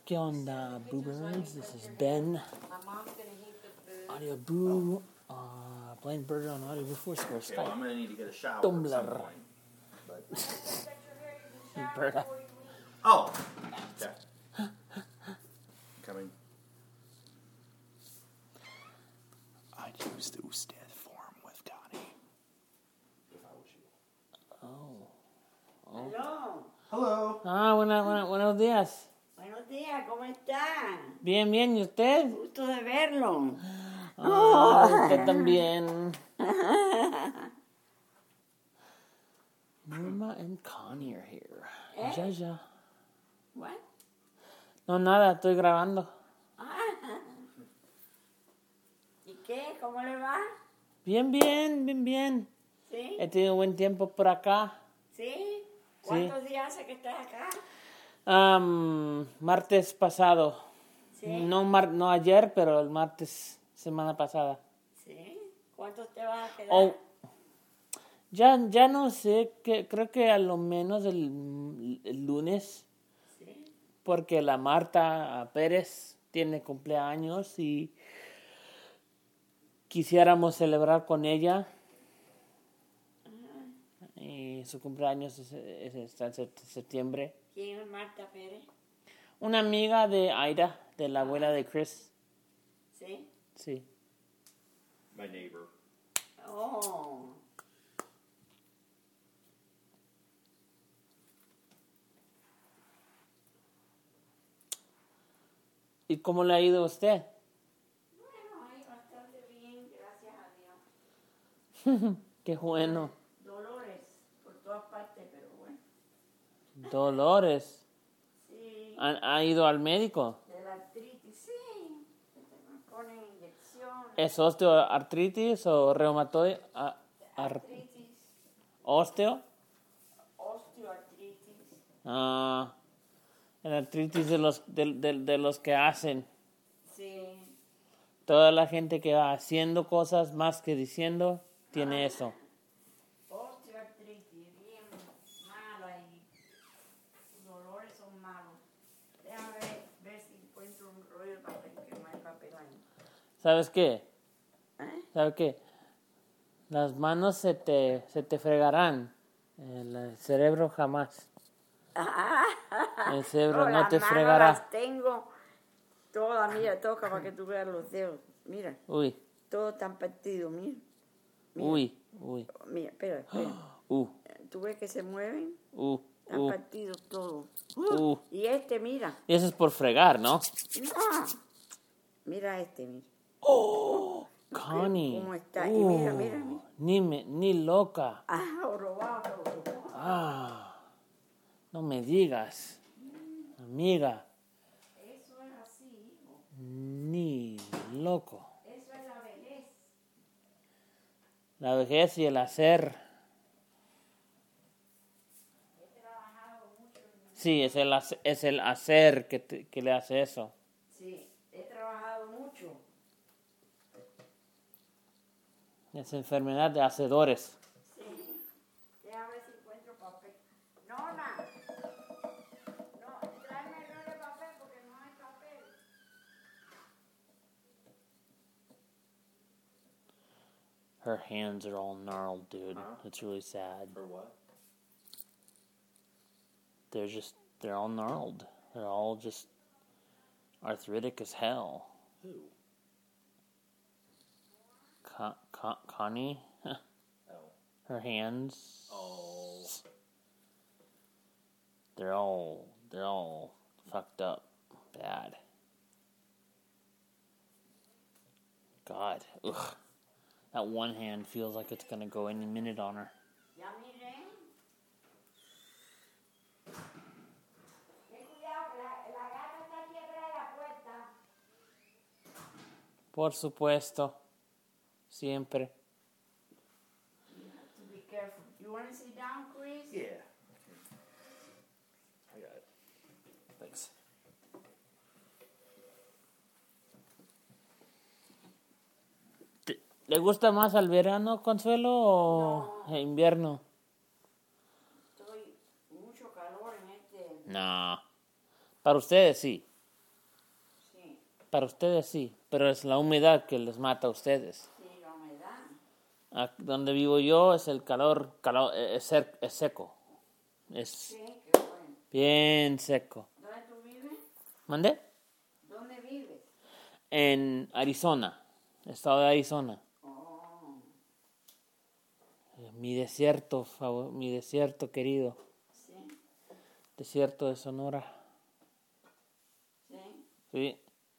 ¿Qué onda, Boo Birds? This is Ben. Audio Boo. Blind Bird on Audio Boo Foursquare. Okay, well, I'm going to need to get a shower Tumblr. at some point. But... Berta. Oh! Okay. Coming. I choose the usted form with Connie. If I was you. Oh. Hello. Hello. Buenos días. Buenos días, ¿cómo está? Bien, ¿y usted? Gusto de verlo. Usted también. Norma and Connie are here. Ya. What? No, nada, estoy grabando. ¿Y qué? ¿Cómo le va? Bien. ¿Sí? He tenido buen tiempo por acá. ¿Sí? ¿Cuántos días hace que estás acá? Martes pasado. ¿Sí? No ayer, pero el martes, semana pasada. ¿Sí? ¿Cuántos te vas a quedar? Oh, ya no sé, creo que a lo menos el lunes, ¿Sí? porque la Marta Pérez tiene cumpleaños y quisiéramos celebrar con ella. Y su cumpleaños está en septiembre. ¿Quién es Marta Pérez? Una amiga de Aida, de la abuela de Chris. ¿Sí? Sí. My neighbor. Oh. ¿Y cómo le ha ido a usted? Bueno, ahí bastante bien, gracias a Dios. Qué bueno. Dolores por todas partes, pero bueno. Dolores. Sí. ¿Ha ido al médico? De la artritis, sí. Me ponen inyecciones. ¿Es osteoartritis o reumatoide? Artritis. ¿Osteo? Osteoartritis. El artritis de los que hacen. Sí. Toda la gente que va haciendo cosas más que diciendo tiene eso. Osteoartritis, bien mala y los dolores son malos. Déjame ver si encuentro un rollo de papel, que no hay papel ahí. ¿Sabes qué? ¿Eh? Las manos se te fregarán. El cerebro jamás. El cerebro no te fregará. Las tengo todas, mira, toca para que tú veas los dedos. Mira, Uy. todos están partidos, mira. Uy. Mira, espera. ¿Tú ves que se mueven? Están partidos todos. Y este, mira. Y eso es por fregar, ¿no? ¡Ah! Mira este, mira. ¡Oh! Connie. ¿Cómo está? Y mira. Ni loca. Robado. No me digas. Amiga. Eso es así, hijo. Ni loco. Eso es la vejez. La vejez y el hacer. He trabajado mucho. Sí, es el hacer que le hace eso. Sí, he trabajado mucho. Es enfermedad de hacedores. Sí. Déjame ver si encuentro papel. Nona. No, tráeme el rollo de papel porque no hay papel. Her hands are all gnarled, dude. It's really sad. For what? They're all gnarled. They're all just arthritic as hell. Who? Connie? Oh. Her hands. Oh. They're all fucked up. Bad. God. Ugh. That one hand feels like it's gonna go any minute on her. Ya miré. Ten cuidado que la gata está aquí atrás de la puerta. Por supuesto. Siempre. You have to be careful. You want to sit down, Chris? Yeah. I got it. Thanks. ¿Le gusta más al verano, Consuelo, o invierno? Estoy mucho calor en este. No. Para ustedes sí. Para ustedes sí, pero es la humedad que les mata a ustedes. Sí, la humedad. Donde vivo yo es el calor es seco. Es Sí, qué bueno. bien seco. ¿Dónde tú vives? ¿Mandé? ¿Dónde vives? En Arizona, estado de Arizona. Oh, Mi desierto querido. sí, Desierto de Sonora. sí. Sí.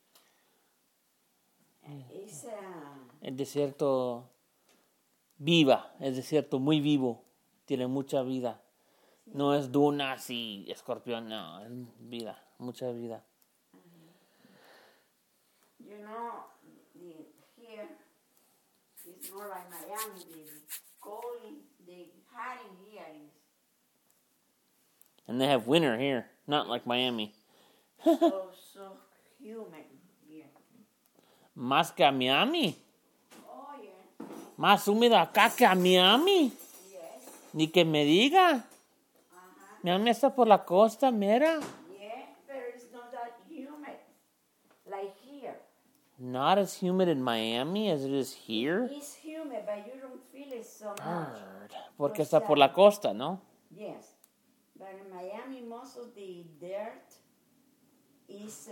Esa... El desierto el desierto muy vivo. Tiene mucha vida. No es dunas y escorpión, no, es vida, mucha vida. You know, here it's more like Miami. The hot in here is And they have winter here, not like Miami. so humid here. Más que a Miami. Oh, yeah. Más húmedo acá que a Miami. Yes. Ni que me diga. Miami está por la costa, mira. Yeah, but it's not that humid like here. Not as humid in Miami as it is here. It's humid, but you don't feel it so much. Bird. Porque está por la costa, ¿no? Yes. But in Miami, most of the dirt is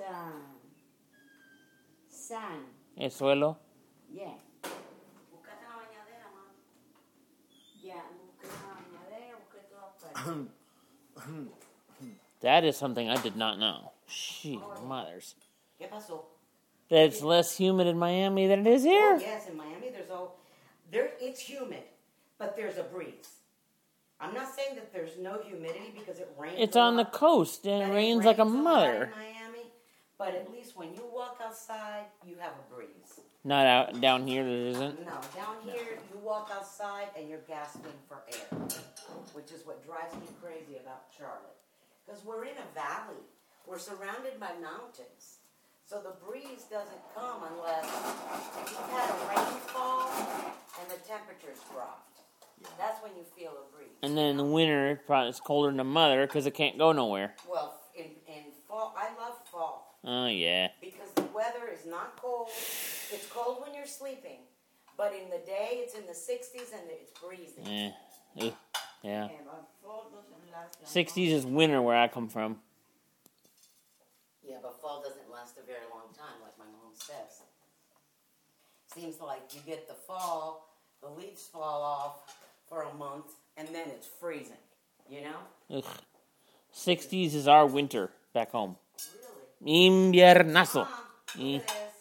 sand. El suelo. Yeah. Buscate una bañadera, mamá. Yeah, busqué una bañadera, busqué todas partes. That is something I did not know. She mothers. ¿Qué pasó? That it's less humid in Miami than it is here. Oh, yes, in Miami it's humid, but there's a breeze. I'm not saying that there's no humidity because it rains. It's a on the lot, coast and but it rains like a lot mother. in Miami, but at least when you walk outside, you have a breeze. Not out down here, there isn't. No, down here, you walk outside and you're gasping for air, which is what drives me crazy about Charlotte. Because we're in a valley. We're surrounded by mountains. So the breeze doesn't come unless you've had a rainfall and the temperature's dropped. That's when you feel a breeze. And then in the winter, it's colder than a mother because it can't go nowhere. Well, in fall, I love fall. Oh, yeah. Because the weather is not cold. It's cold when you're sleeping. But in the day, it's in the 60s and it's freezing. Yeah. Ugh. Yeah. But fall doesn't last long. 60s is winter where I come from. Yeah, but fall doesn't last a very long time, like my mom says. Seems like you get the fall, the leaves fall off for a month, and then it's freezing, you know? Ugh. 60s is our winter back home. Really? Inviernazo. Look at this.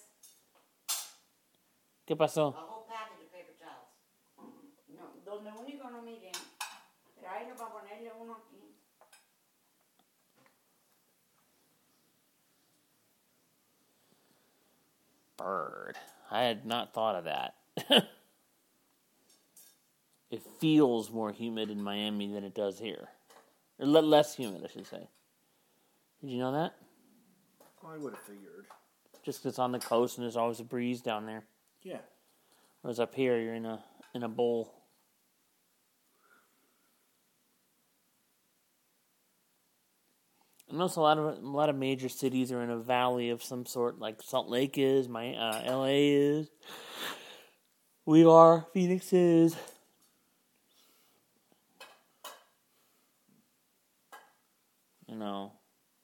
¿Qué pasó? A whole package of paper towels. No, donde único no miren. Tráelo para ponerle uno aquí. Bird. I had not thought of that. It feels more humid in Miami than it does here. Or less humid, I should say. Did you know that? I would have figured. Just 'cause it's on the coast and there's always a breeze down there. Yeah. Whereas up here, you're in a bowl. I notice a lot of major cities are in a valley of some sort, like Salt Lake is, LA is. We are, Phoenix is. You know.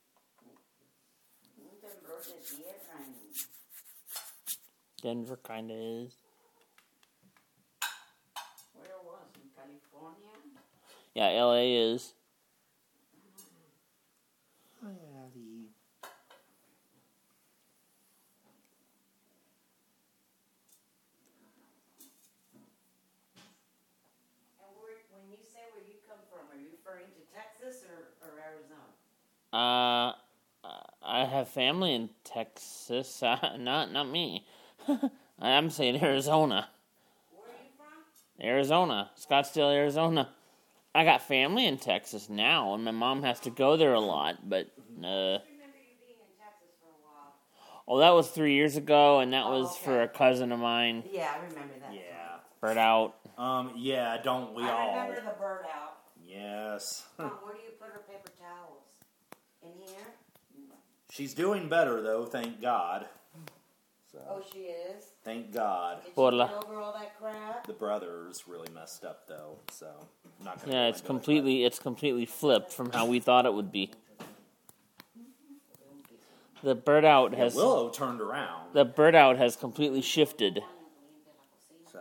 Un temblor de tierra en Denver kind of is. where it was in California. Yeah, LA is. Oh, yeah, And when you say where you come from, are you referring to Texas or Arizona? I have family in Texas. Not me. I'm saying Arizona. Where are you from? Arizona. Scottsdale, Arizona. I got family in Texas now, and my mom has to go there a lot, but, I remember you being in Texas for a while. Oh, that was 3 years ago, and that Oh, was okay. for a cousin of mine. Yeah, I remember that. yeah. Bird out. Yeah, don't we I all? remember the bird out. Yes. Mom, where do you put her paper towels? In here? She's doing better, though, thank God. So Oh, she is? thank God. Did Por she la- get over all that crap? The brothers really messed up though, so I'm not gonna. Yeah, go it's into it, completely flipped from how we thought it would be. The bird out but has Willow turned around. the bird out has completely shifted. So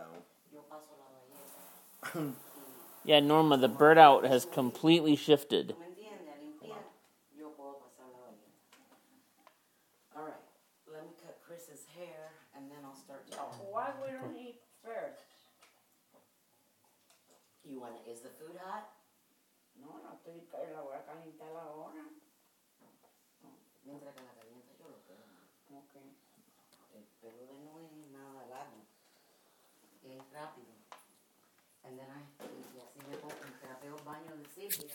Yeah, Norma, the bird out has completely shifted. ¿Me entiendes? Limpiar. Yo puedo pasar la olla. All right, let me cut Chris's hair, and then I'll start talking. Why we don't eat first? You want to, is the food hot? No, no estoy, la voy a calentar ahora. Mientras que la calienta yo lo pego. Ok. El pelo de no es nada largo. Es rápido. And then y así me pongo, me trapeo el baño de Silvia.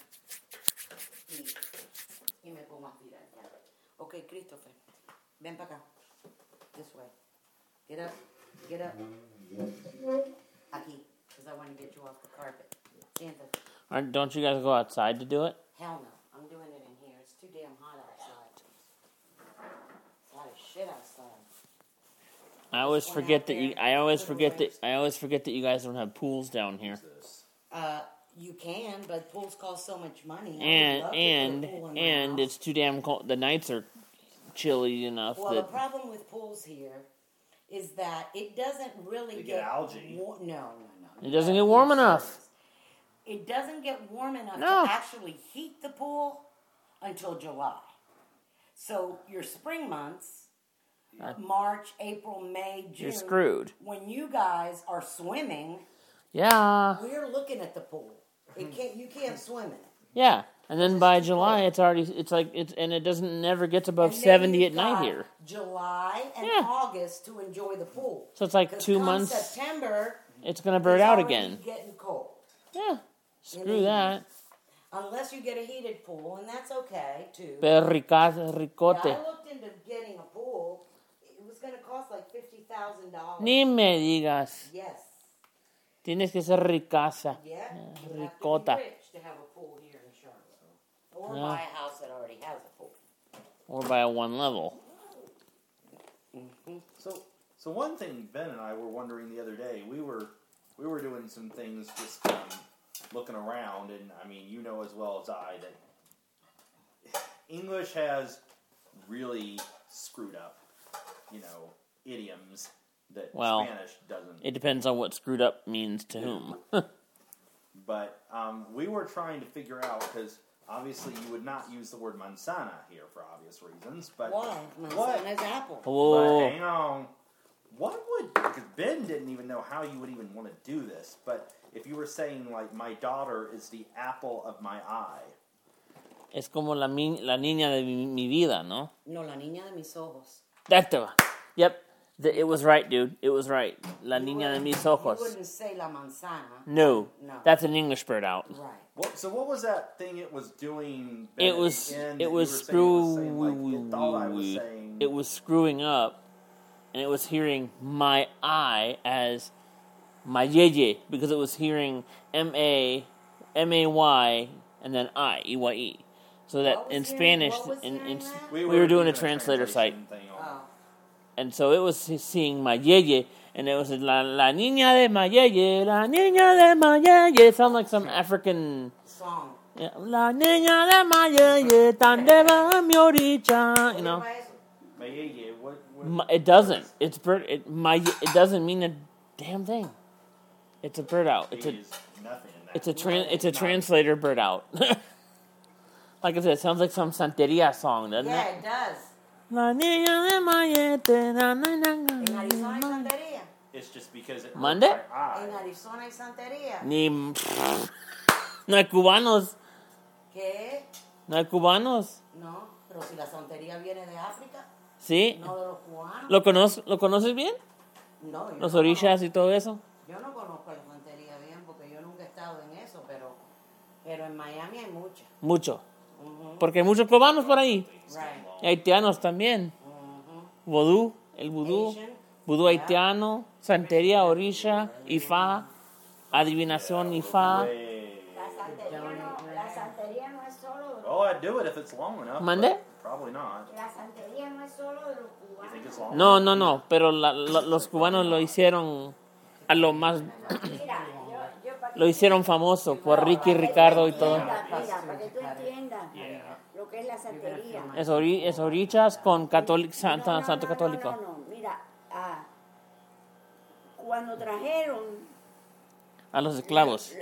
Y me pongo a tirar ya. Ok, Christopher, ven para acá. This way. Get up. Get up. Aquí, because I want to get you off the carpet. Siéntate. Don't you guys go outside to do it? Hell no. I'm doing it in here. It's too damn hot outside. It's hot as shit outside. I always forget that you. I always forget that you guys don't have pools down here. this. You can, but pools cost so much money. I And would love to put a pool in my house. it's too damn cold. The nights are chilly enough Well, the that problem with pools here is that it doesn't really They get algae. No. it doesn't get warm enough. It doesn't get warm enough No. to actually heat the pool until July. So your spring months, March, April, May, June. You're screwed. When you guys are swimming, Yeah, we're looking at the pool. You can't swim in it. yeah. And then by July, it doesn't never gets above And then 70 you've at night got here. July and Yeah. August to enjoy the pool. So it's like 'Cause 2 come months. September, It's gonna bird it's out already again. Getting cold. Yeah, In screw the that. Unless you get a heated pool, and that's okay too. Ricote. I looked into getting a pool. It was going to cost like $50,000. Ni me digas. Yes. Tienes que ser ricaza. Yeah. You Ricota. have to be rich to have a pool here in Charlotte, or No. buy a house that already has a pool. Or by a one level. So one thing Ben and I were wondering the other day, we were doing some things just looking around, and I mean, you know as well as I that English has really screwed up, idioms that Well, Spanish doesn't. It depends on what screwed up means to whom. But we were trying to figure out, because obviously you would not use the word manzana here for obvious reasons. But Why? What? Manzana's apple. But Whoa. hang on. What would, because Ben didn't even know how you would even want to do this, but if you were saying, like, my daughter is the apple of my eye. Es como la niña de mi vida, ¿no? No, la niña de mis ojos. That te va. Yep. It was right, dude. It was right. La niña de mis You ojos. wouldn't say la manzana. No. No. That's an English bird out. Right. So what was that thing it was doing? Ben, It at was the end that it you was were saying, like, it thought I was screw saying. it was screwing up, and it was hearing my I as my yeye because it was hearing MAY and then EYE. So that What was in hearing- Spanish, what was in hearing that? we were doing a translator site, translation thing on Oh. and so it was seeing my yeye, and it was la niña de my yeye, la niña de my yeye. It sounded like some African. Song. Yeah, la niña de my yeye, tan de va mi orilla, you know. My yeye, what? It doesn't. It's bird. It doesn't mean a damn thing. It's a bird out. It's a is nothing in that. it's a translator bird out. Like I said, it sounds like some Santeria song, doesn't Yeah, it? it does. La niña de Mayete, na, na, na, na, En Arizona hay na. santería. It's just because it. Monday? hurt my eye. En Arizona hay santería. Ni no hay cubanos, ¿Qué? no hay cubanos, No, pero si la santería viene de África, ¿sí? no de los cubanos. ¿Lo conoces bien? No, yo Los no orishas y todo eso. Yo no conozco la santería bien porque yo nunca he estado en eso, pero en Miami hay mucha. Mucho. Ujú. Porque hay muchos cubanos por ahí. Right. Y haitianos también. Ujú. Vodú, el vudú. Asian. Vudú haitiano, santería, orisha, ifá, adivinación, ifá. Way. La santería no es solo. Oh, I'd do it if it's long enough. ¿Mande? Probably not. La santería no es solo de los You think it's cubanos. long? No, pero los cubanos lo hicieron a lo más... Mira, yo para Lo hicieron famoso por Ricky, Ricardo y todo. Mira, para que tú entiendas lo que es la santería. Es orichas con santo católico. No. Mira, cuando trajeron A los esclavos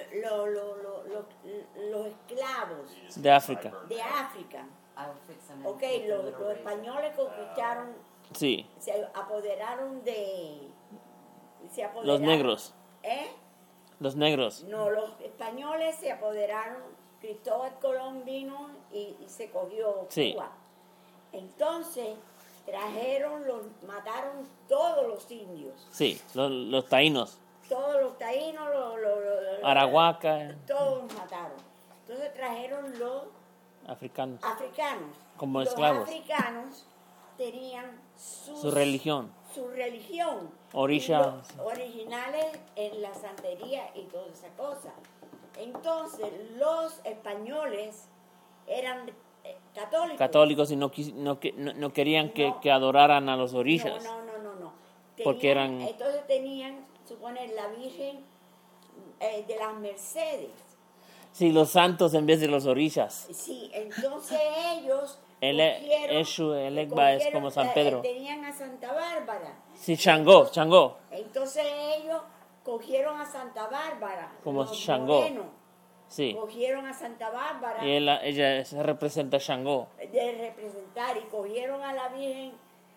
los esclavos de África. de África, I'll fix them. ok, los españoles conquistaron, Sí, se apoderaron de... los negros. ¿Eh? Los negros. No, los españoles se apoderaron, Cristóbal Colón vino y se cogió Sí. Cuba. Entonces mataron todos los indios, Sí, los taínos. todos los taínos, Arahuaca, todos los mataron. Entonces trajeron los africanos. africanos. Como los esclavos. africanos tenían Su religión. su religión. Orisha. Y los originales en la santería y toda esa cosa. Entonces, los españoles eran católicos. Católicos y no querían que adoraran a los orishas. No. Porque eran- Entonces tenían, supone, la Virgen de las Mercedes. Sí, los santos en vez de los orishas. Sí, entonces ellos El Egba es como San cogieron, Pedro. tenían a Santa Bárbara. Sí, Shango. Entonces ellos cogieron a Santa Bárbara. Como los Shango. morenos, Sí. Cogieron a Santa Bárbara Y ella se representa a Shango. de representar y cogieron a la Virgen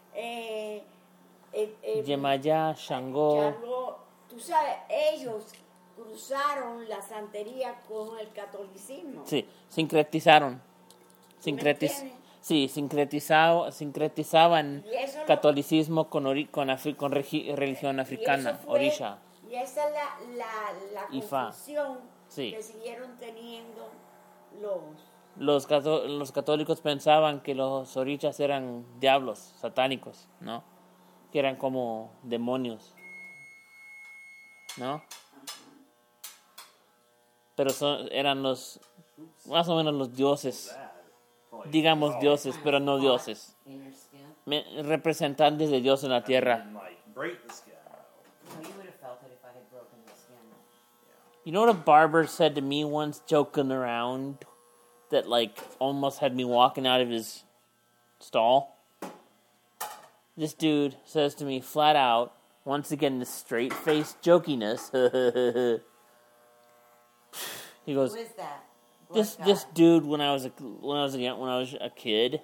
Yemayá, Shango. Shango. Tú sabes, ellos cruzaron la santería con el catolicismo. Sí, sincretizaron. ¿Me entiendes? Sí, sincretizaban Y eso lo- catolicismo con religión africana, Y eso fue- orisha. Y esa es la Ifá. confusión Sí. que siguieron teniendo los... Los católicos pensaban que los orishas eran diablos satánicos, ¿no? Que eran como demonios, ¿no? Pero eran más o menos los dioses, digamos dioses, pero no dioses. In your skin. Representantes de Dios en la tierra. And, like, break the skin. No, you would have felt it if I had broken the skin. You know what a barber said to me once, joking around, that like almost had me walking out of his stall? This dude says to me flat out, once again this straight-faced jokiness. He goes, Who is that? this Black this guy. dude when I was a kid.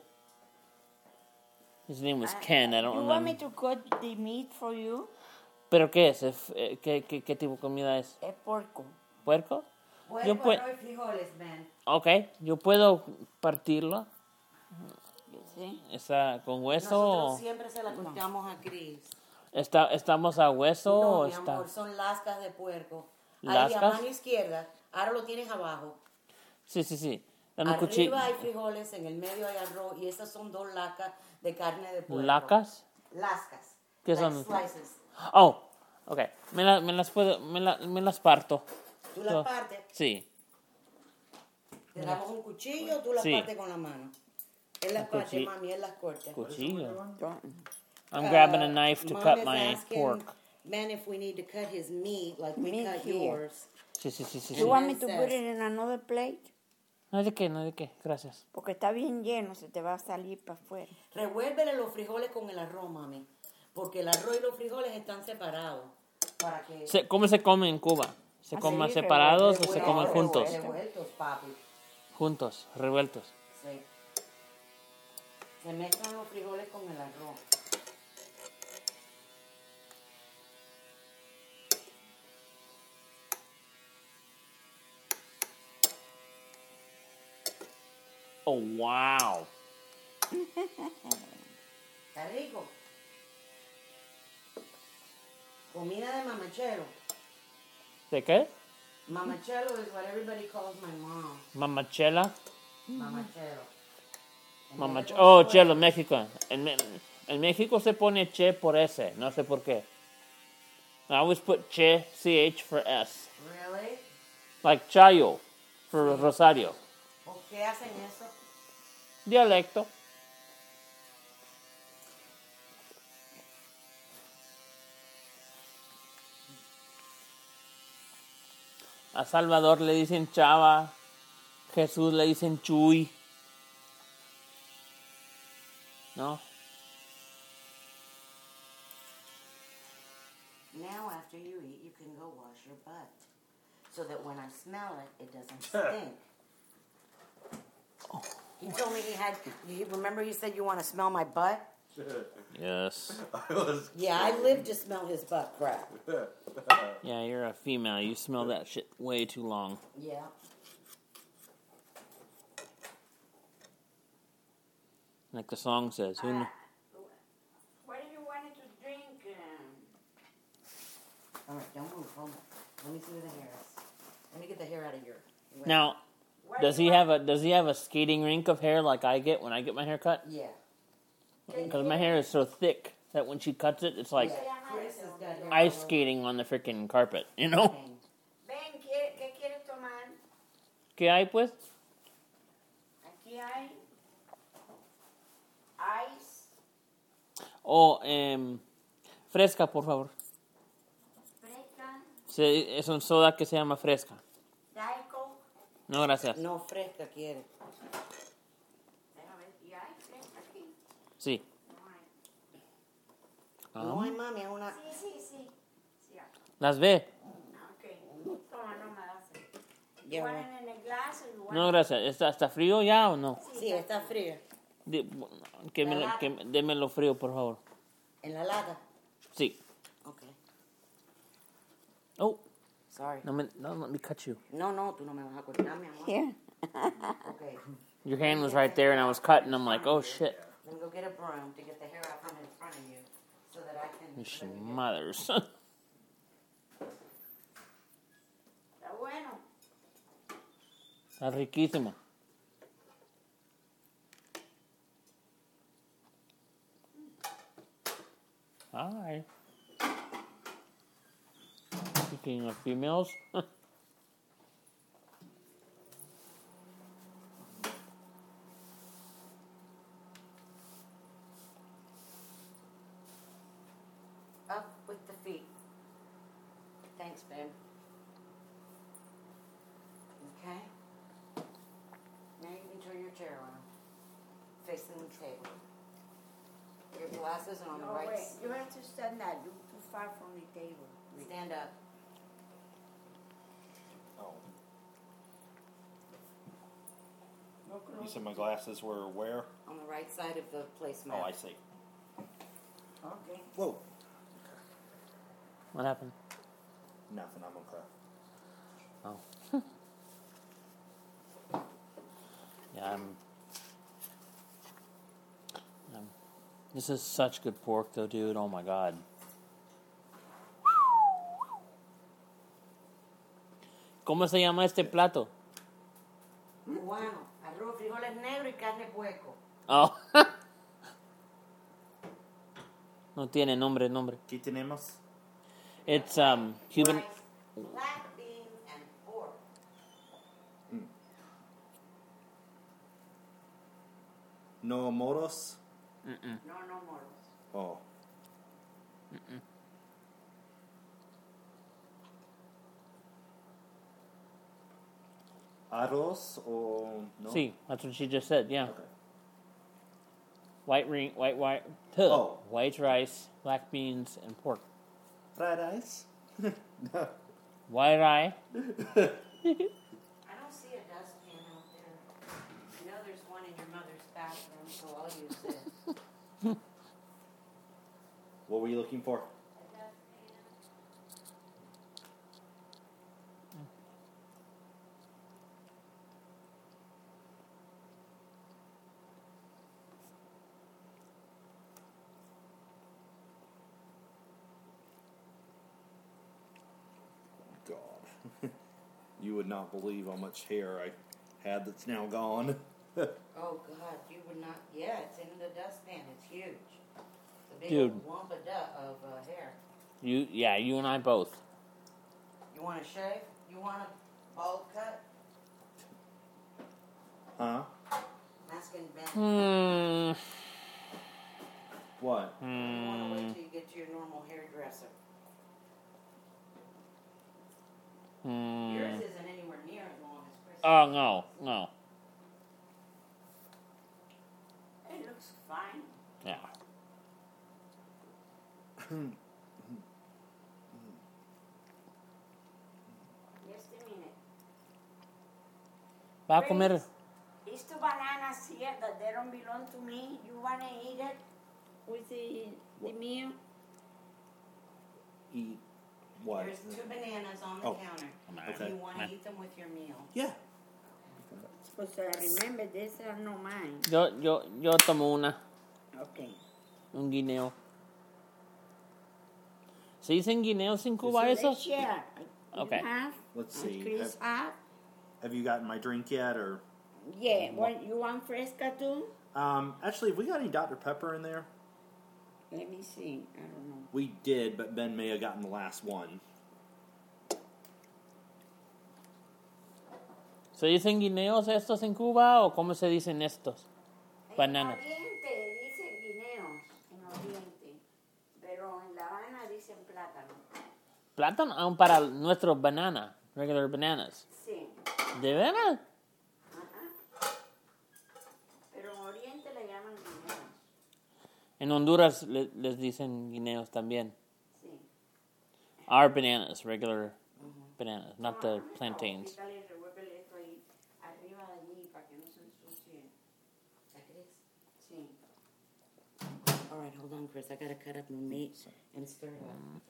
His name was Ken. I don't You want me remember. to cut the meat for you? ¿Pero qué es? ¿Qué tipo de comida es? Es porco. ¿Puerco? Puerco, Yo pue- arroz y frijoles, man. Ok, yo puedo partirlo. ¿Sí? ¿Está con hueso? Nosotros siempre se la cortamos a Cris. ¿Estamos a hueso No, o mi está? amor, son lascas de puerco. Ahí ¿Lascas? a mano izquierda, ahora lo tienes abajo. Sí. Dame un cuchillo. Arriba hay frijoles, en el medio hay arroz y esas son 2 lacas de carne de puerco. ¿Lacas? Lascas. ¿Qué Like son? Slices. Oh, ok. Me las parto. Tú las So- partes, Sí. te damos un cuchillo, tú las Sí. partes con la mano. Él las Un parte, cuchillo. mami, él las corta. Cuchillo. Don't- I'm grabbing a knife to Mom cut is my asking, pork. Man, if we need to cut his meat like we Meat cut here. yours. Sí. You want me to Says- put it in another plate? No hay de qué. Gracias. Porque está bien lleno, se te va a salir para afuera. Revuélvele los frijoles con el arroz, mami. Porque el arroz y los frijoles están separados. Para que... ¿Cómo se come en Cuba? ¿Se Así, comen separados o se revuelto, comen juntos? Revueltos, papi. Juntos, revueltos. Sí. Se mezclan los frijoles con el arroz. Oh, wow. Está rico. Comida de mamachelo. ¿De qué? Mamachelo is what everybody calls my mom. Mamachela. Mamachelo. Oh, chelo, México. En México se pone che por S, no sé por qué. I always put che, CH for S. Really? Like Chayo for Rosario. ¿Por qué hacen eso? Dialecto. A Salvador le dicen Chava. Jesús le dicen Chuy. ¿No? Now, after you eat, you can go wash your butt. So that when I smell it, it doesn't stink. He told me he had. Remember, he said you want to smell my butt. Yes. Yeah, I live to smell his butt crack. Yeah, you're a female. You smell that shit way too long. Yeah. Like the song says. Who kn- What do you want to drink? All right, don't move. Hold on. Let me see where the hair is. Let me get the hair out of your. Now, What does do he you want? have a skating rink of hair like I get when I get my hair cut? Yeah. Because my hair is so thick that when she cuts it, it's like Yeah. Chris has got hair ice all over. skating on the freaking carpet, you know? Ven, ¿qué quieres tomar? ¿Qué hay, pues? Aquí hay ice, Oh, fresca, por favor. fresca, Es un soda que se llama fresca. Diet Coke. No, gracias. No fresca quiere. Déjame ver, ¿y hay fresca aquí? Sí. No hay. No hay mami, es una. Sí. Sí, hay. ¿Las ve? Ok. Toma, no me das. Yeah, Igual well. en el glass, igual. No, gracias. ¿Está frío ya o no? Sí, está frío. Démelo frío, por favor. En la lata. Sí. Okay. Oh, Sorry. no, let me cut you. No, tú no me vas a cortar, mi amor. Here. Okay. Your hand was right there and I was cutting. I'm like, oh shit. Let me go get a broom to get the hair out from in front of you so that I can. Sh- let me get- Mothers. Está bueno. Está riquísimo. Hi. Speaking of females. Up with the feet. Thanks, babe. Okay. Now you can turn your chair around, facing the table. Your glasses are on the No, right. wait. You have to stand up. You're too far from the table. Stand up. Oh. No You close. said my glasses were where? On the right side of the placemat. Oh, I see. Okay. Whoa. What happened? Nothing. I'm okay. Oh. Yeah, this is such good pork, though, dude. Oh my god. ¿Cómo se llama este plato? Cubano, arroz, frijoles negros y carne puerco. Oh. No tiene nombre. ¿Qué tenemos? It's Cuban. Rice, black beans, and pork. No moros? No moros. Oh. Arroz o no? See, that's what she just said. Yeah, Okay. white Oh. white rice, black beans, and pork. Fried rice? White rye. I don't see a dustpan out there. You know there's one in your mother's bathroom, so I'll use this. What were you looking for? A dustpan. God. You would not believe how much hair I had that's now gone. Oh God, you would not. Yeah, it's in the dustpan. It's huge. It's a big Dude. old lump of hair. You and I both. You want to shave? You want a bald cut? Huh? Asking Ben. What? You want to wait till you get to your normal hairdresser. Yours Oh, no, no. It looks fine. Yeah. Just a minute. Va a comer. It's two bananas here that they don't belong to me. You wanna eat it with the meal? Eat what? There's 2 bananas on the Oh. counter. Okay. You want to eat them with your meal. Yeah. Because remember, these are not mine. Yo tomo una. Okay. Un guineo. ¿Se dicen guineos en Cuba eso? Let's share. Okay. You have? Let's And see. Chris have? Have you gotten my drink yet, or? Yeah. What, you want fresca too? Actually, have we got any Dr. Pepper in there? Let me see. I don't know. We did, but Ben may have gotten the last one. ¿Se dicen guineos estos en Cuba o cómo se dicen estos? Bananas. En Oriente dicen guineos, en Oriente. Pero en La Habana dicen plátano. Plátano, aún para nuestros bananas, regular bananas. Sí. ¿De veras? Ajá. Pero en Oriente le llaman guineos. En Honduras les dicen guineos también. Sí. Our bananas, regular bananas, not the plantains. Quítale, revuélvele esto ahí, arriba de allí, para que no se ensucie. Like it is. Sí. All right, hold on, Chris. I gotta cut up the meat and stir it up.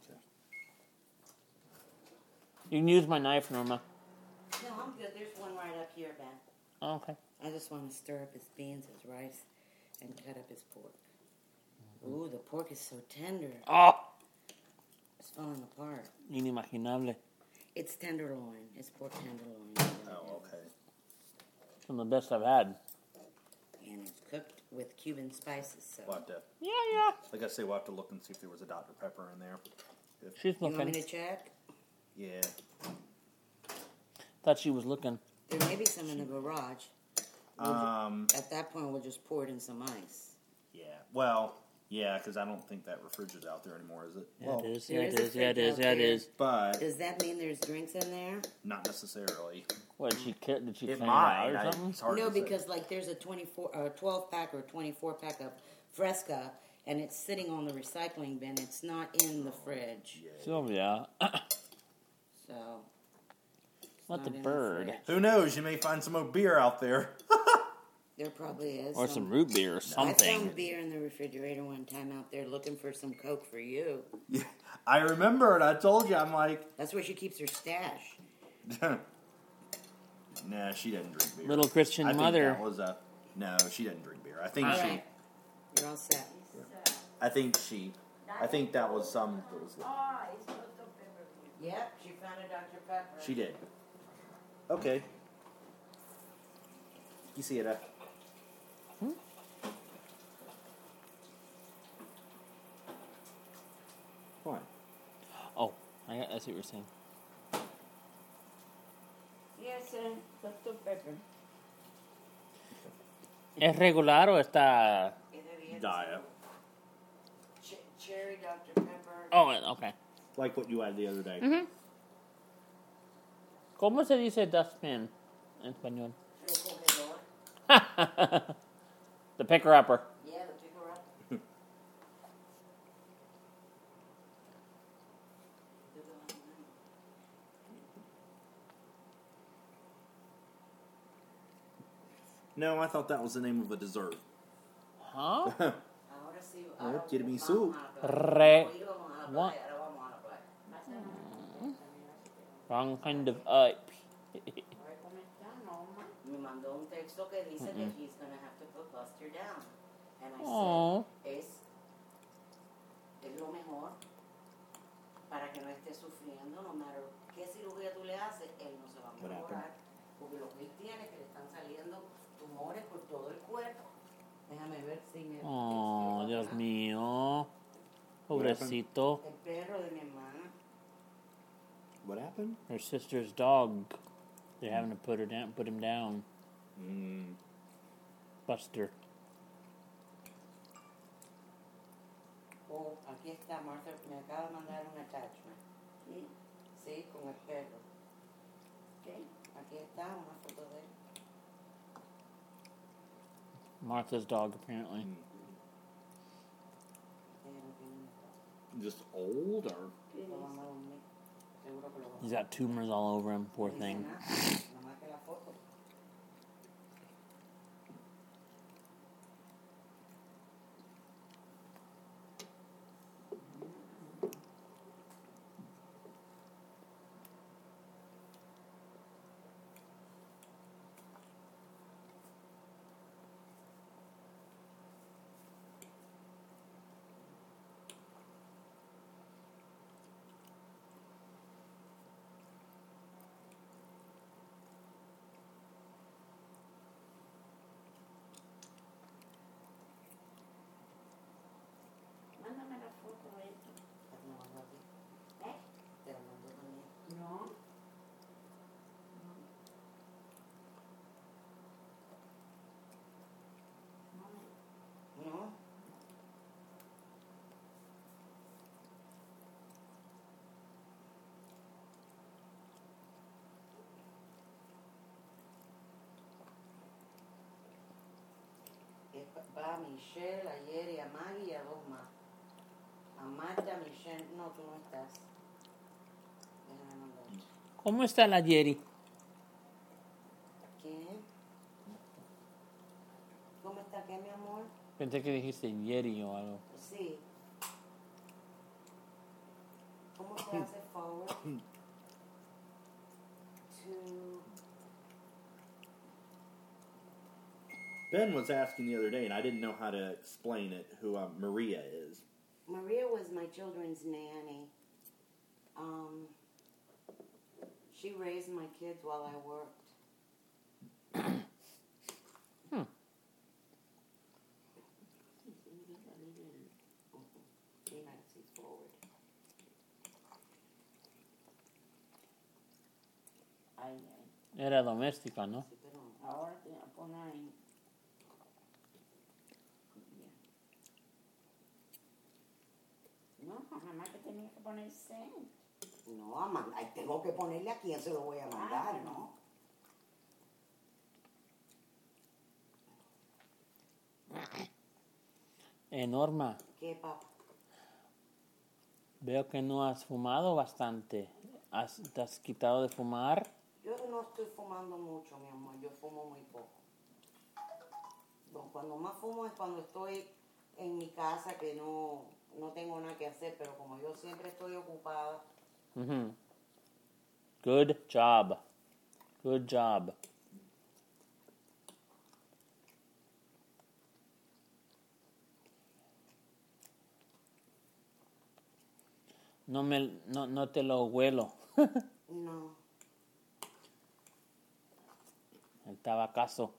You can use my knife, Norma. No, I'm good. There's one right up here, Ben. Oh, okay. I just want to stir up his beans, his rice, and cut up his pork. Ooh, the pork is so tender. Oh, It's falling apart. inimaginable. It's tenderloin. It's pork tenderloin. Oh, okay. Some of the best I've had. And it's cooked with Cuban spices. So We'll have to, Yeah. like I say, we'll have to look and see if there was a Dr. Pepper in there. She's you want me looking. to check? Yeah. Thought she was looking. There may be some in the garage. At that point, we'll just pour it in some ice. Yeah. Well, yeah, because I don't think that refrigerator's out there anymore, is it? Yeah, Well, it is. there Yeah, is it a is. Yeah, it fridge is. out Yeah, it there. is. but Does that mean there's drinks in there? not necessarily. What, did she clean It it might. out or something? It's hard No, to say. because like there's a 12 pack or 24 pack of Fresca, and it's sitting on the recycling bin. It's not in the fridge. Sylvia. So. it's What the not in bird? fridge. Who knows? You may find some more beer out there. There probably is. Or some root beer or I something. found beer in the refrigerator one time out there looking for some Coke for you. Yeah, I remember it. I told you. I'm like, That's where she keeps her stash. nah, she doesn't drink beer. Little Christian I think mother. that was a no. She doesn't drink beer. I think All she. right. You're all set. I think she. I think that was some. That was, Oh, it's Dr. Pepper. Yep, she found a Dr. Pepper. she did. Okay. Quisiera. What? Oh, I see what you're saying. Yes, Dr. Pepper. ¿Es regular o está...? Es de dieta. Diet. Cherry Dr. Pepper. Oh, okay. Like what you had the other day. Mhm. ¿Cómo se dice dustbin en español? Recogedor. The picker-upper. Yeah, the picker up. No, I thought that was the name of a dessert. Huh? Ahora sí. Well, quiere mi vamos soup. a hablar. Re- Hoy vamos a hablar, what? ahora vamos a hablar. Wrong kind of up. A ver cómo está, Norma. Me mandó un texto que dice that he's going to have to put Buster down. And I Oh. said, es lo mejor para que no esté sufriendo, no matter qué cirugía tú le haces, él no se va a What mejorar. Porque lo que él tiene es que le están saliendo tumores por todo el cuerpo. Déjame ver si me... Oh, Dios mío. Pobrecito. El perro de mi hermana. What happened? Her sister's dog. They're having to put him down. Buster. Oh, aquí está, Martha. Me acaba de mandar un attachment. Sí. Sí, con el perro. ¿Qué? Aquí está una foto de él. Martha's dog, apparently. Ella no tiene una foto. Just old or? ¿Qué Lo es? van a dormir. Seguro que lo van a He's got tumors all over him, poor No dice thing. nada, nada más que la foto. Mándame la foto de esto. Te lo mando a ti. ¿Eh? Te lo mando también. No. No. No. Va a Michelle, a Jerry, a Maggie y a dos más. A Marta, Michelle, no, tú no estás. Déjame mandar. ¿Cómo está la Jerry? ¿Quién? ¿Cómo está qué, mi amor? Pensé que dijiste Jerry o algo. Sí. ¿Cómo se hace forward? To... Ben was asking the other day, and I didn't know how to explain it, who Maria is. Maria was my children's nanny. She raised my kids while I worked. She's forward. Ay, ay. Era doméstica, ¿no? Sí, pero Ahora te voy a poner ahí. No, nada más que tenía que poner send. no, tengo que ponerle a quién se lo voy a mandar, ¿no? Norma, ¿Qué, papá? veo que no has fumado bastante. ¿Te has quitado de fumar? Yo no estoy fumando mucho, mi amor. Yo fumo muy poco. Cuando más fumo es cuando estoy en mi casa que no tengo nada que hacer, pero como yo siempre estoy ocupada, Mhm. Good job. Good job. No te lo huelo. no. El tabacazo.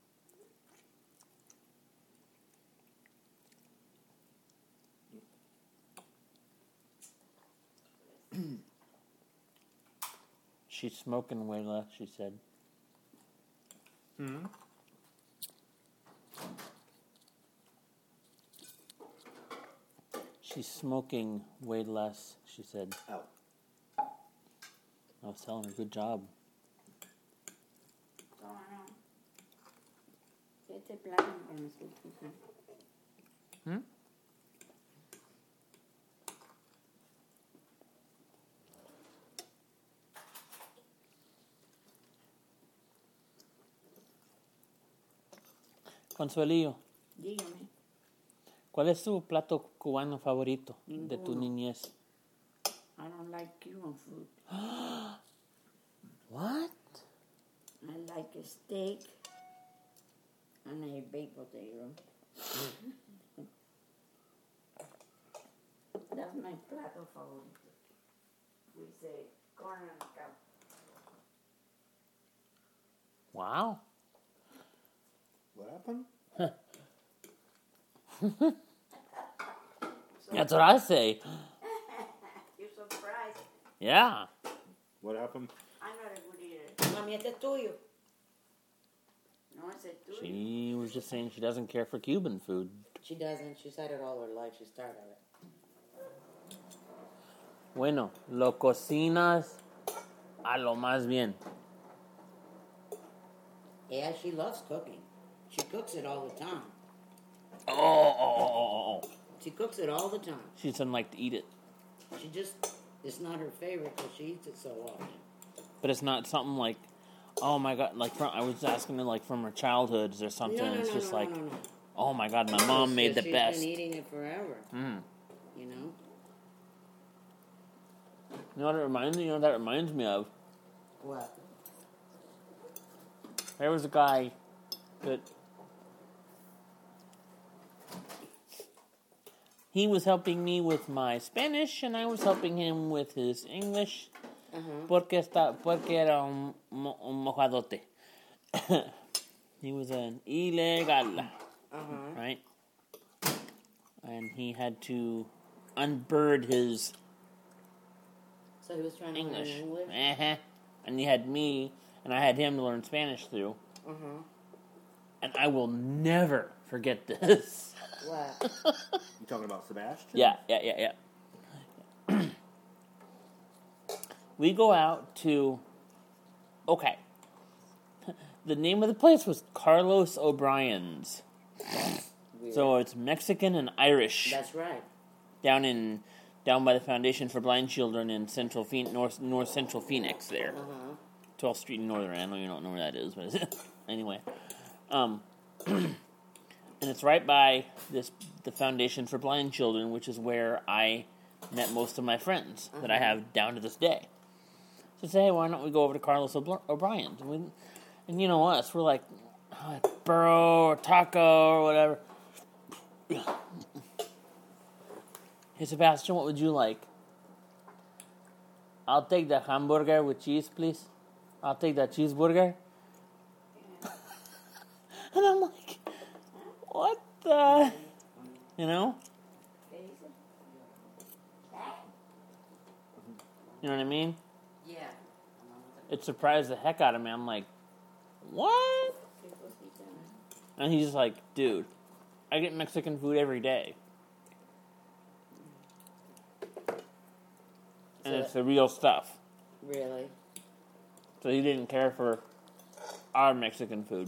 She's smoking way less, she said. Hmm. She's smoking way less, she said. Oh. I was telling her, good job. ¿Cómo no? Este plato con nosotros. Hmm? Consuelillo, Dígame. ¿cuál es tu plato cubano favorito de tu Ninguno. niñez? I don't like Cuban food. What? I like a steak and a baked potato. That's my plato favorito. We say corn and cow. Wow. What happened? That's what I say. You're surprised. Yeah. What happened? I'm not a good eater. Mami, este es tuyo. No, ese es tuyo. She was just saying she doesn't care for Cuban food. She doesn't. She's had it all her life. She's tired of it. Bueno, lo cocinas a lo más bien. Yeah, she loves cooking. She cooks it all the time. Oh. She cooks it all the time. She doesn't like to eat it. She just, it's not her favorite because she eats it so often. But it's not something like, oh my God, like I was asking her, like, from her childhood, is there something? No, it's just like, no. oh my God, my mom made the best. She's been eating it forever. Mm. You know? You know what it reminds me? You know what that reminds me of? What? There was a guy that he was helping me with my Spanish, and I was helping him with his English. Porque era un mojadote. He was an ilegal, right? And he had to unbird his So he was trying to English. learn English? And he had me, and I had him to learn Spanish through. And I will never forget this. What? You talking about Sebastian? Yeah. We go out to... Okay. The name of the place was Carlos O'Brien's. Weird. So it's Mexican and Irish. That's right. Down by the Foundation for Blind Children in North Central Phoenix there. 12th Street in Northern. I know you don't know where that is, but anyway. And it's right by the Foundation for Blind Children, which is where I met most of my friends that I have down to this day. So I say, hey, why don't we go over to Carlos O'Brien's? And you know us, we're like, burro or taco or whatever. Hey, Sebastian, what would you like? I'll take the hamburger with cheese, please. I'll take the cheeseburger. And I'm like, what the... You know? You know what I mean? Yeah. It surprised the heck out of me. I'm like, what? And he's just like, dude, I get Mexican food every day. And it's the real stuff. Really? So he didn't care for our Mexican food.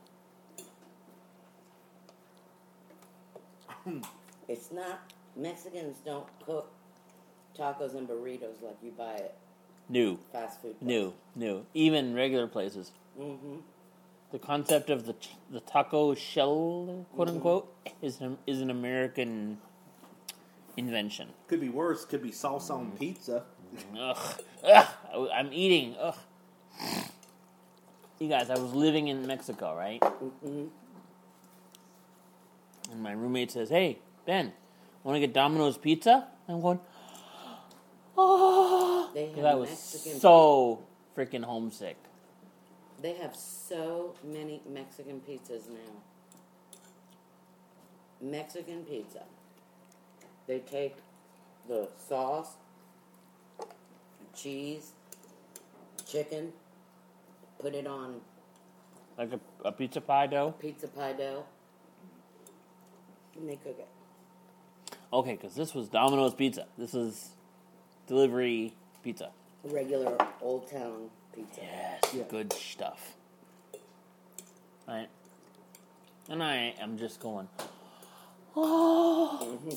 It's not, Mexicans don't cook tacos and burritos like you buy it. New. Fast food place. Even regular places. Mm-hmm. The concept of the taco shell, quote unquote, is an American invention. Could be worse. Could be salsa on pizza. Ugh. I'm eating. Ugh. You guys, I was living in Mexico, right? Mm-hmm. And my roommate says, hey, Ben, want to get Domino's pizza? I'm going, oh. They Because have I was Mexican so freaking homesick. They have so many Mexican pizzas now. Mexican pizza. They take the sauce, cheese, chicken, put it on Like a pizza pie dough? pizza pie dough, and they cook it. Okay, because this was Domino's pizza. This is delivery pizza. Regular Old Town pizza. Yes, Yeah. good stuff. Right? And I am just going, oh,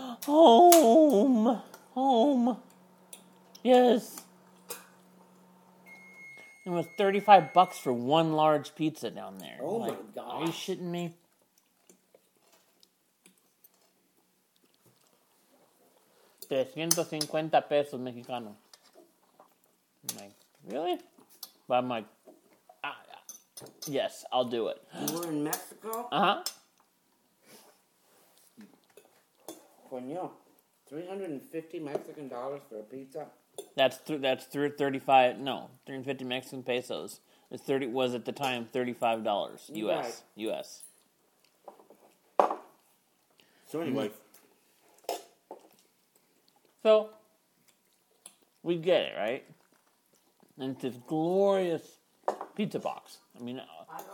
home. Yes. It was $35 for one large pizza down there. Oh my Are you gosh. shitting me? $350 Mexicano. I'm like, really? But I'm like, yes, I'll do it. You were in Mexico? Uh-huh. Coño, $350 Mexican dollars for a pizza? That's 35. No, 350 Mexican pesos. It's 30 was at the time $35 US. Right. US. So anyway, So we get it, right? And it's this glorious pizza box. I mean,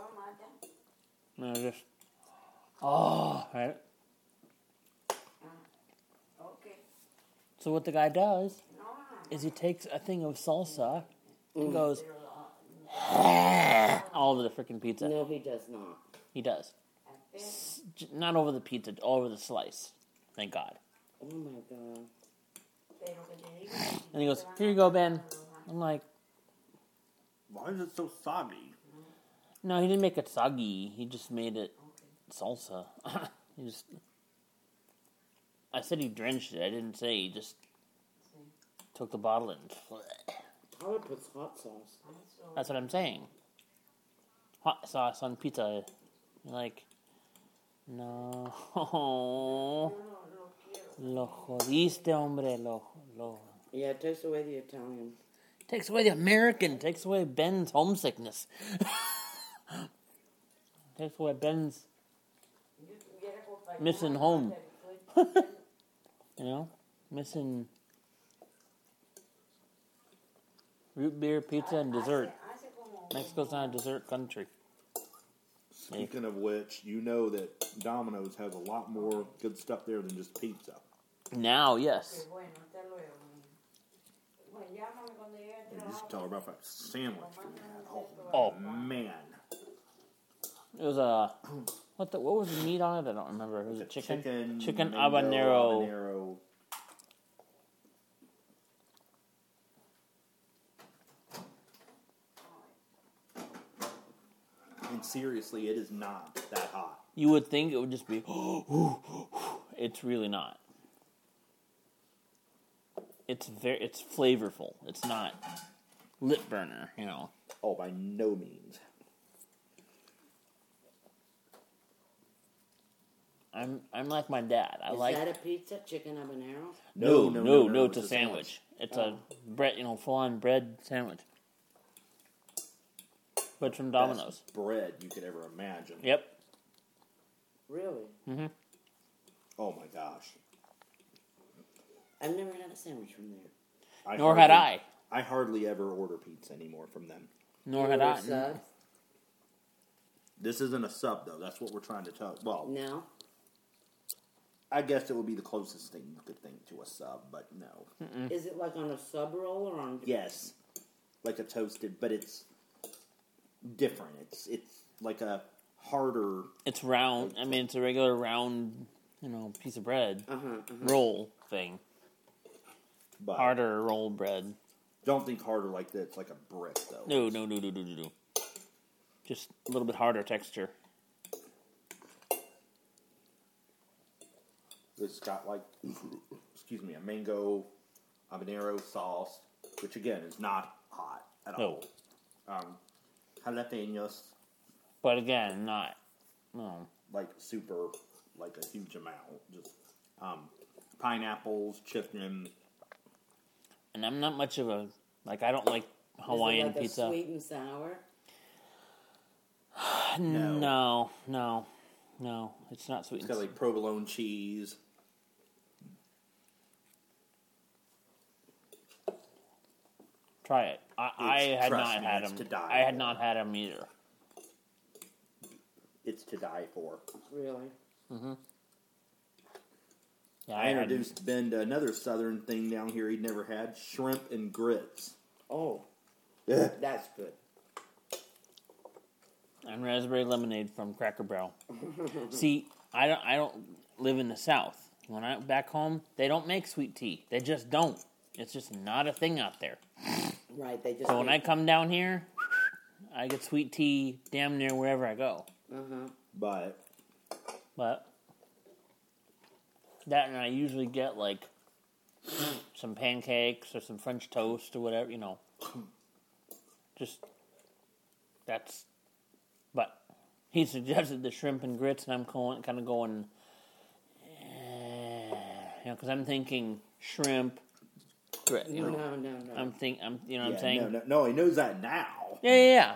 just right. Okay. So what the guy does is he takes a thing of salsa and goes all of the freaking pizza. No, he does not. He does. And then, Not over the pizza, all over the slice. Thank God. Oh my God. pero que te digo, And he goes, te van "Here a you go, dar Ben." los- I'm like, Why is it so soggy? no, he didn't make it soggy. He just made it salsa. He just. I said he drenched it. I didn't say he just took the bottle and. Probably puts hot sauce. That's what I'm saying. Hot sauce on pizza. You're like, no. Lo jodiste, hombre. Lo. Yeah, it takes away the Italian. Takes away the American. Takes away Ben's homesickness. Takes away Ben's missing home. You know? Missing root beer, pizza, and dessert. Mexico's not a dessert country. Speaking of which, you know that Domino's has a lot more good stuff there than just pizza. Now, yes. Qué bueno, hasta luego. Bueno, llámame cuando llegue al And just trabajo. tell her about that sandwich we had. Oh. Man. It was a what was the meat on it? I don't remember. It was The a chicken chicken habanero. habanero. And seriously, it is not that hot. You would think it would just be. It's really not. It's flavorful. It's not lip burner. You know. Oh, by no means. I'm like my dad. I Is like that a pizza? Chicken habanero? no. It's a sandwich. It's a bread, full on bread sandwich. But from Domino's. Best bread you could ever imagine. Yep. Really? Mm-hmm. Oh my gosh. I've never had a sandwich from there. Nor had I. I hardly ever order pizza anymore from them. Nor had I. Order sub? This isn't a sub, though. That's what we're trying to tell. Well, No. I guess it would be the closest thing you could think to a sub, but no. Is it like on a sub roll or on? Yes, like a toasted, but it's different. It's like a harder. It's round. I mean, it's a regular round, piece of bread roll thing. But Harder roll bread. Don't think harder like that. It's like a brick, though. No. Just a little bit harder texture. It's got like, excuse me, a mango habanero sauce, which again is not hot at all. Jalapenos, But again, no. like super, like a huge amount. Just pineapples, chicken. And I'm not much of a, I don't like Hawaiian Is it like pizza. A sweet and sour? No. It's not sweet. It's got like provolone cheese. Try it. I had trust not me, had it's them. to die I had for. not had them either. It's to die for. Really? Yeah, I introduced Ben to another southern thing down here he'd never had: shrimp and grits. Oh, Yeah. that's good. And raspberry lemonade from Cracker Barrel. See, I don't live in the South. When I'm back home, they don't make sweet tea. They just don't. It's just not a thing out there. Right, they just. So when I come down here, I get sweet tea damn near wherever I go. But But that, and I usually get some pancakes or some French toast or whatever, Just that's. But he suggested the shrimp and grits, and I'm kind of going, because I'm thinking shrimp. Grit, No. I'm what I'm yeah, saying. no, he knows that now. Yeah.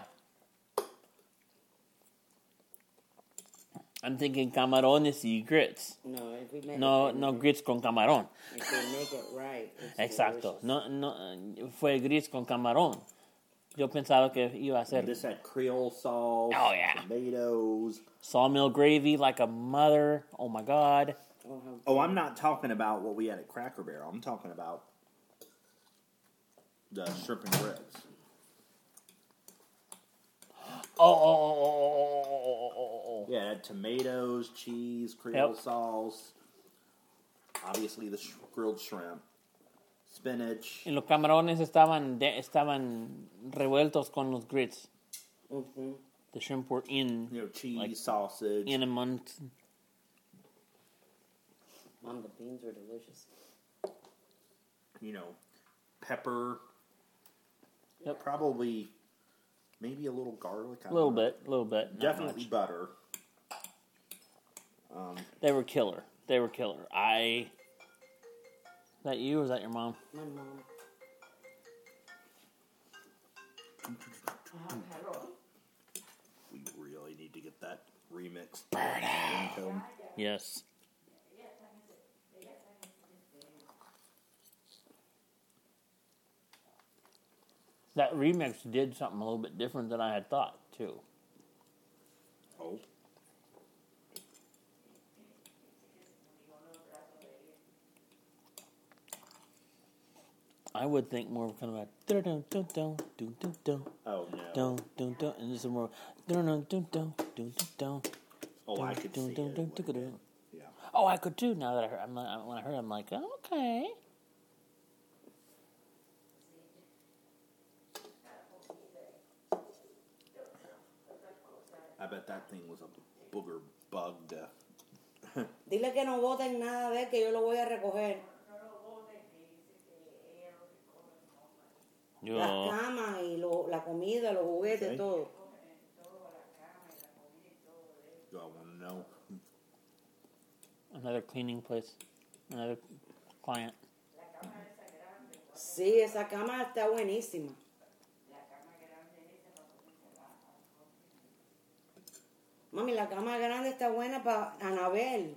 I'm thinking camarones y grits. No, if we make No grits con camarón. If we make it right, it's Exacto. delicious. No, fue grits con camarón. Yo pensaba que iba a ser This had Creole sauce. Oh, yeah. Tomatoes. sawmill gravy like a mother. Oh my God. Oh, how Oh, I'm not talking about what we had at Cracker Barrel. I'm talking about the shrimp and grits. Oh. Yeah, it had tomatoes, cheese, Creole Yep. sauce. Obviously, the grilled shrimp, spinach. Y los camarones estaban revueltos con los grits. Mm-hmm. The shrimp were in Cheese, like, sausage. in amongst. Mom, the beans were delicious. Pepper. Yep. Probably, maybe a little garlic. I A don't little know. bit. Not Definitely much. butter. They were killer. Is that you or is that your mom? My mom. Hello. We really need to get that remixed. Ringtone. Yes. That remix did something a little bit different than I had thought, too. Oh. I would think more of kind of a dun dun dun dun dun dun Oh, no. dun dun dun, and this is more dun dun dun dun dun dun. Oh, I could see it. Yeah. Oh, I could too. Now that I heard, when I heard, I'm like, oh, okay. I bet that thing was a booger bug. Dile que no boten nada de él, que yo lo voy a recoger. Yo, Las camas y la comida, los juguetes, Okay. todo. Do I want to know? another cleaning place, another client. Sí, esa cama está buenísima. Mami, la cama grande está buena para Anabel.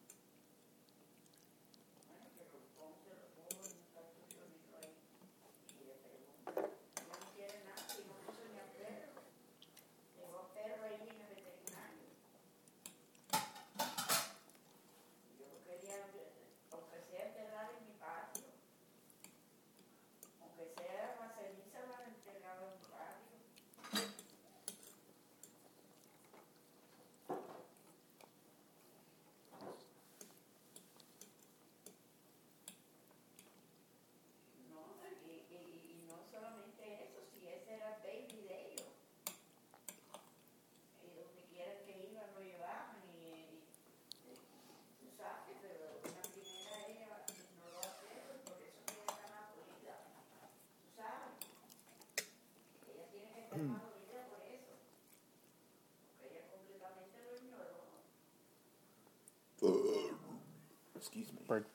Excuse me. Bird.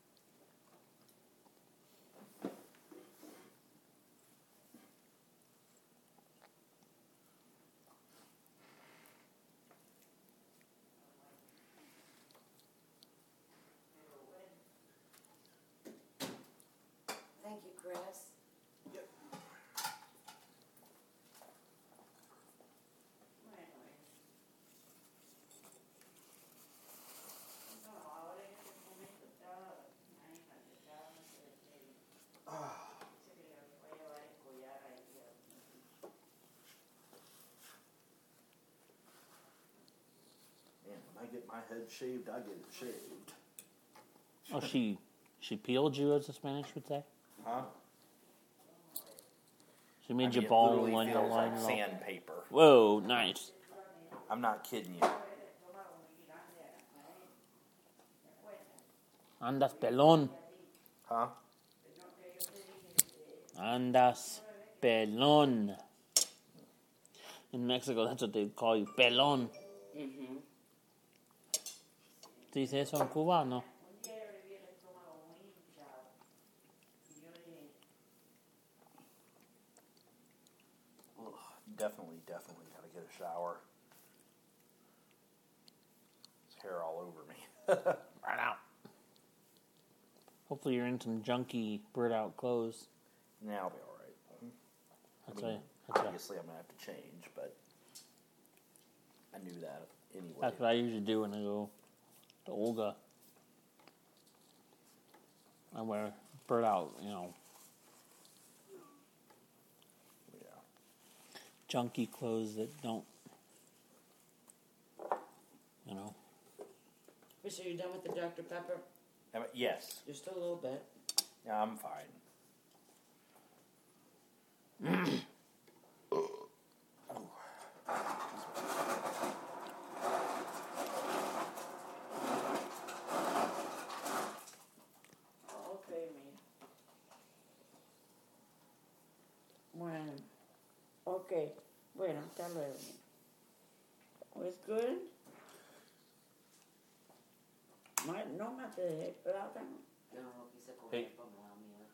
Thank you, Chris. Man, when I get my head shaved, I get it shaved. Oh, she peeled you, as the Spanish would say. Huh? She made you it bald literally one feels line. like sandpaper. Whoa, nice. I'm not kidding you. Andas pelón. Huh? Andas pelón. In Mexico, that's what they call you, pelón. Mm-hmm. ¿Se dice eso en Cuba o no? Ugh, definitely gotta get a shower. There's hair all over me. Right out. Hopefully you're in some junky bird out clothes. Now I'll be alright. That's I mean, right. That's right. obviously I'm gonna have to change, but I knew that anyway. That's what I usually do when I go to Olga. I wear bird out, Yeah. junky clothes that don't, you know. So you're done with the Dr. Pepper? Yes. Just a little bit. Yeah, I'm fine. Okay, mira. Bueno. Okay. Bueno, hasta luego. Was good? No me te dejé plátano. Yo no lo quise comer, Hey. pero me da miedo.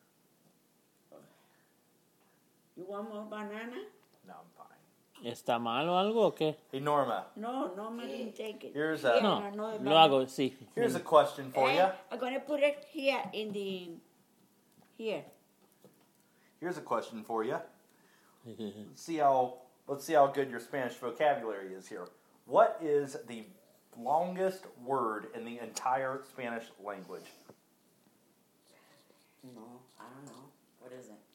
You want more banana? No, I'm fine. ¿Está mal o algo o qué? Hey, Norma, No me didn't take it. Here's Here, a- No, another lo banana. hago, sí. here's a question for you. I'm gonna put it here in the here. Here's a question for you. Let's see how good your Spanish vocabulary is here. What is the longest word in the entire Spanish language? No, I don't know. What is it?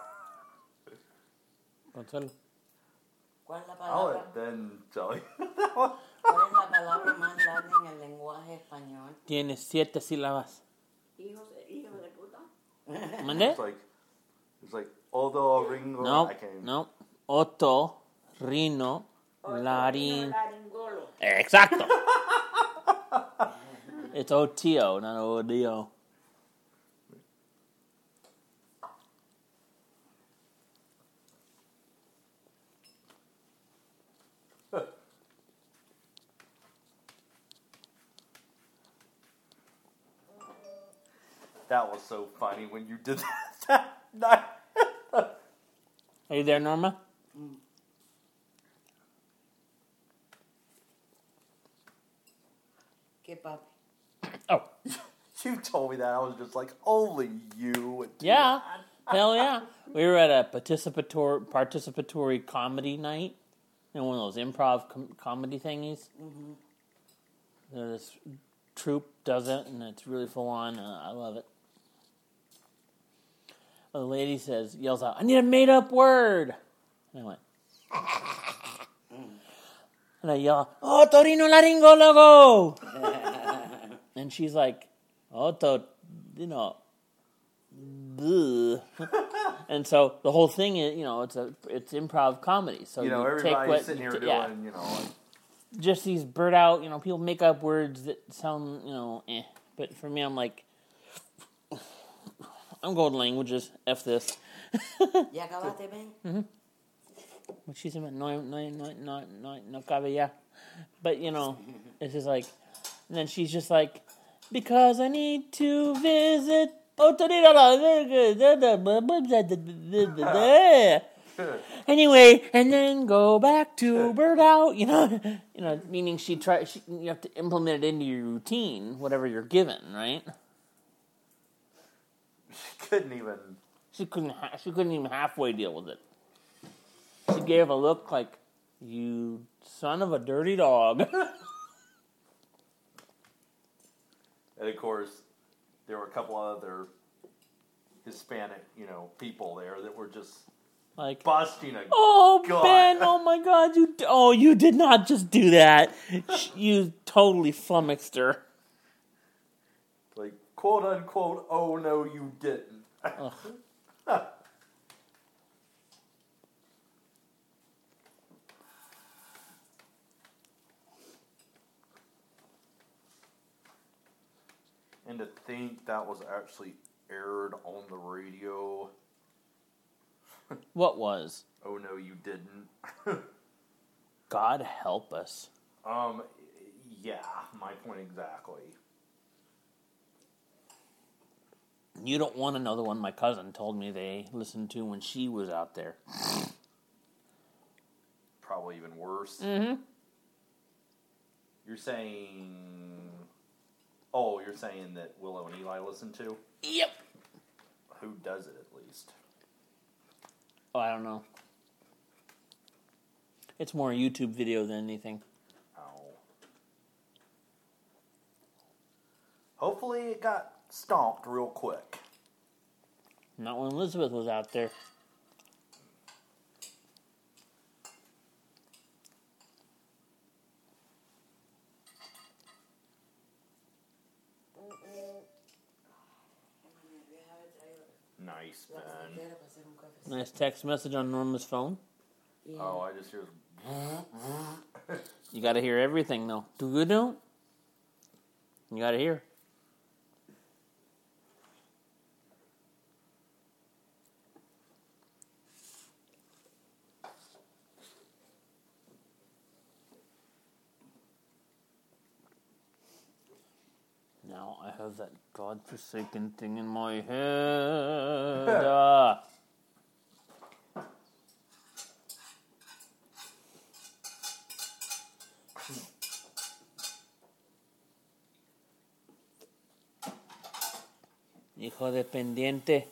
Gonzalo. ¿Cuál es la I'll palabra? let Ben tell you. ¿Cuál es la palabra más larga en el lenguaje español? Tiene 7 sílabas. Hijo de puta. ¿Mande? It's like Odo Ringo. No, I can't. no. Oto, rino, larín. Laringolo. Exacto. It's O-T-O, not O-D-O. That was so funny when you did that. That Are you there, Norma? ¿Qué papi? Oh, you told me that. I was just like, only you would do yeah. that. Hell yeah. We were at a participatory comedy night. You know, one of those improv comedy thingies. Mm-hmm. This troupe does it, and it's really full on. I love it. The lady yells out, "I need a made-up word." And I went, and I yell, "Oh, Torino laringologo!" And she's like, "Oh, bleh." And so the whole thing is, it's improv comedy. So You know, take everybody's what sitting here you doing, yeah. Just these bird out, people make up words that sound, eh. But for me, I'm like, I'm going languages. F this. ¿Ya acabaste, Ben? What she said, no cabe ya. But, it's just like, and then she's just like, because I need to visit. Anyway, and then go back to bird out, meaning you have to implement it into your routine, whatever you're given, right? She couldn't even. She couldn't even halfway deal with it. She gave a look like, you son of a dirty dog. And of course, there were a couple other Hispanic, people there that were just Like, busting a oh, gut. Ben, oh my God, you did not just do that. You totally flummoxed her. Like, quote unquote, oh no, you didn't. And to think that was actually aired on the radio. What was? Oh no, you didn't. God help us. Yeah, my point exactly. You don't want to know the one my cousin told me they listened to when she was out there. Probably even worse. Mm-hmm. You're saying... Oh, you're saying that Willow and Eli listen to? Yep. Who does it, at least? Oh, I don't know. It's more a YouTube video than anything. Oh. Hopefully it got stomped real quick. Not when Elizabeth was out there. Nice, La Ben. cafetera para hacer un cafecito. Nice text message on Norma's phone. Yeah. Oh, I just hear. You got to hear everything, though. Do you do? You got to hear. Now I have that godforsaken thing in my head. Hijo dependiente.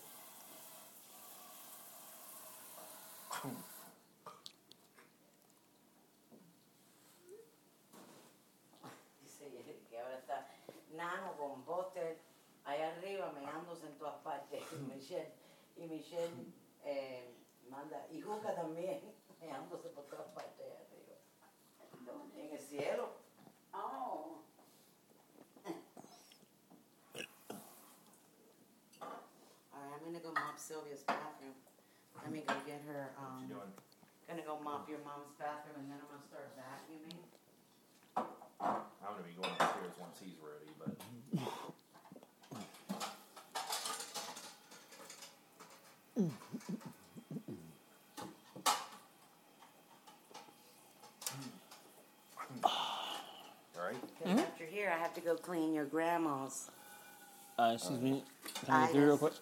Dice que ahora está Nano con Buster allá arriba meándose en todas partes. Y Michelle manda, y Juca también meándose por todas partes allá arriba. En el cielo. Oh. Alright, I'm gonna go mop Sylvia's bathroom. Let me go get her, What you doing? gonna go mop your mom's bathroom and then I'm gonna start vacuuming. I'm gonna be going upstairs once he's ready, but. All right. Because after here, I have to go clean your grandma's. Excuse me. Can I get through real quick?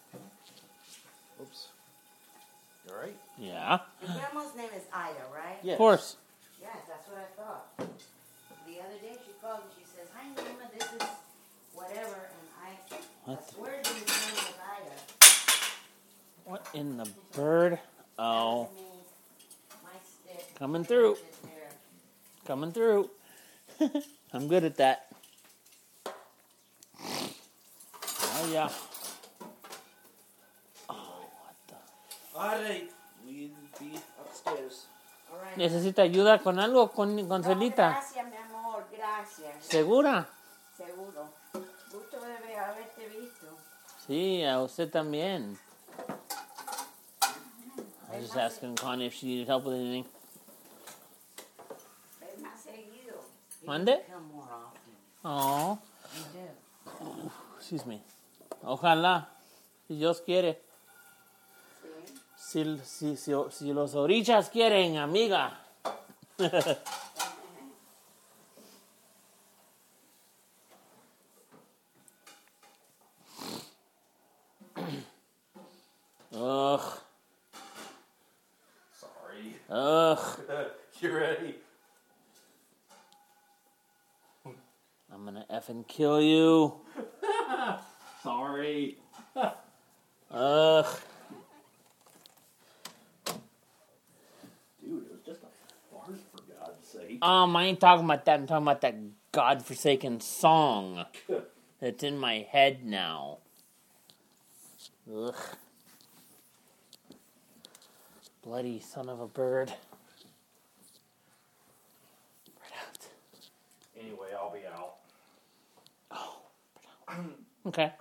Oops. You all right? Yeah. Your grandma's name is Ida, right? Yes. Of course. Yes, that's what I thought. The other day she called and she says, "Hi, Norma, this is whatever," and I What? swear to his name was Ida. What in the bird? Oh, That means my stick. Coming through. is there. coming through. I'm good at that. Oh, yeah. Oh, what the... All right. We'll be upstairs. All right. ¿Necesita ayuda con algo, con No, Celita? gracias, mi amor, gracias. ¿Segura? Seguro. Gusto de haberte visto. Sí, a usted también. I was just asking Connie if she needed help with anything. Ven más seguido. You Mande? need to come more often. Oh, You do. excuse me. Ojalá, si Dios quiere. Sí. Si los orillas quieren, amiga. Ugh. Sorry. Ugh. You ready? I'm gonna effing kill you. Sorry. Ugh. Dude, it was just a fart, for God's sake. I ain't talking about that. I'm talking about that godforsaken song that's in my head now. Ugh. Bloody son of a bird. Right out. Anyway, I'll be out. Oh. Okay.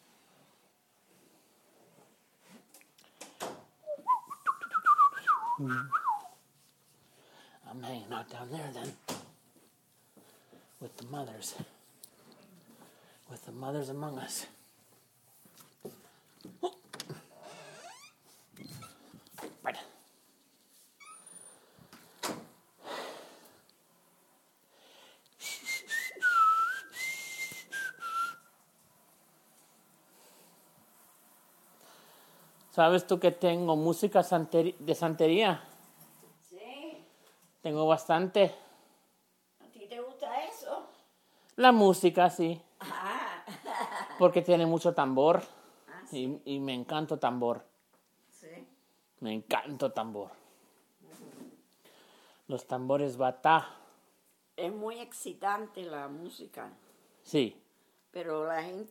I'm hanging out down there then. With the mothers. With the mothers among us. Right. ¿Sabes tú que tengo música de santería? Sí. Tengo bastante. ¿A ti te gusta eso? La música, sí. Ah. Porque tiene mucho tambor. Ah, sí. Y me encanta tambor. Sí. Me encanta tambor. Los tambores batá. Es muy excitante la música, Sí. pero la gente